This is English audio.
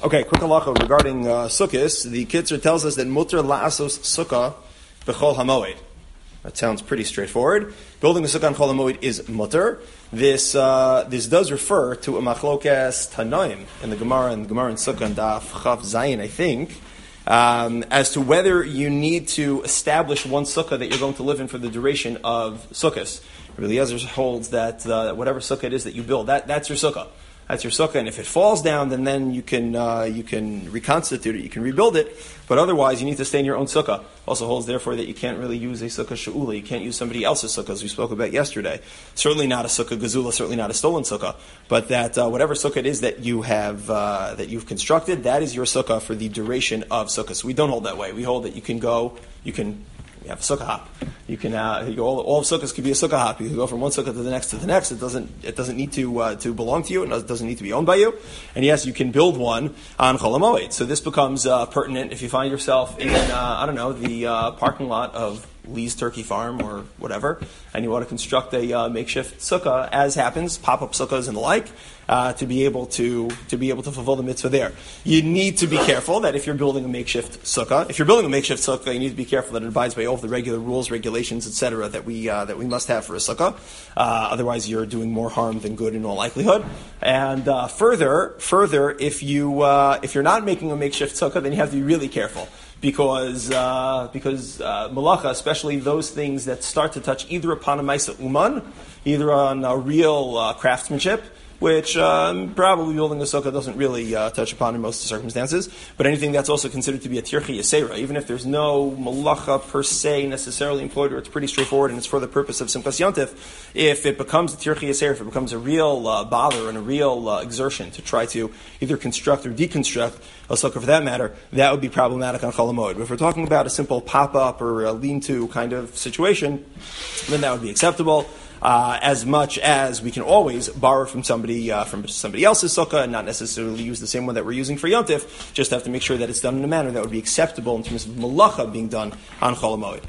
Okay, quick halacha regarding sukkahs. The Kitzur tells us that mutter la'asos sukkah b'chol hamoed. That sounds pretty straightforward. Building a sukkah on chol hamoed is mutter. This does refer to a machlokes tanaim in the Gemara and Sukkah and Daf Chav Zayin, I think, as to whether you need to establish one sukkah that you're going to live in for the duration of sukkahs. Rabbi Eliezer holds that whatever sukkah it is that you build, that's your sukkah. That's your sukkah, and if it falls down, then you can reconstitute it, you can rebuild it, but otherwise you need to stay in your own sukkah. Also holds, therefore, that you can't really use a sukkah she'ula, you can't use somebody else's sukkah, as we spoke about yesterday. Certainly not a sukkah gazula, certainly not a stolen sukkah, but that whatever sukkah it is that you have that you've constructed, that is your sukkah for the duration of sukkah. So we don't hold that way. We hold that you have a sukkah hop. You can all of sukkahs could be a sukkah hop. You can go from one sukkah to the next. It doesn't need to belong to you. It doesn't need to be owned by you. And yes, you can build one on Chol HaMoed. So this becomes pertinent if you find yourself in the parking lot of Lee's Turkey Farm or whatever, and you want to construct a makeshift sukkah, as happens, pop-up sukkahs and the like, to be able to fulfill the mitzvah there. You need to be careful that if you're building a makeshift sukkah, you need to be careful that it abides by all of the regular rules, regulations, etc. that we must have for a sukkah. Otherwise, you're doing more harm than good in all likelihood. And further, if you're not making a makeshift sukkah, then you have to be really careful. Because malacha, especially those things that start to touch either upon a maisa uman, either on a real craftsmanship, which probably building a sukkah doesn't really touch upon in most circumstances, but anything that's also considered to be a tirchi yasera, even if there's no malacha per se necessarily employed, or it's pretty straightforward and it's for the purpose of Simchas Yontif, if it becomes a tirchi yasera, if it becomes a real bother and a real exertion to try to either construct or deconstruct a sukkah for that matter, that would be problematic on Chol HaMoed. But if we're talking about a simple pop-up or a lean-to kind of situation, then that would be acceptable. As much as we can always borrow from somebody else's sukkah and not necessarily use the same one that we're using for Yontif, just have to make sure that it's done in a manner that would be acceptable in terms of malacha being done on Chol HaMoed.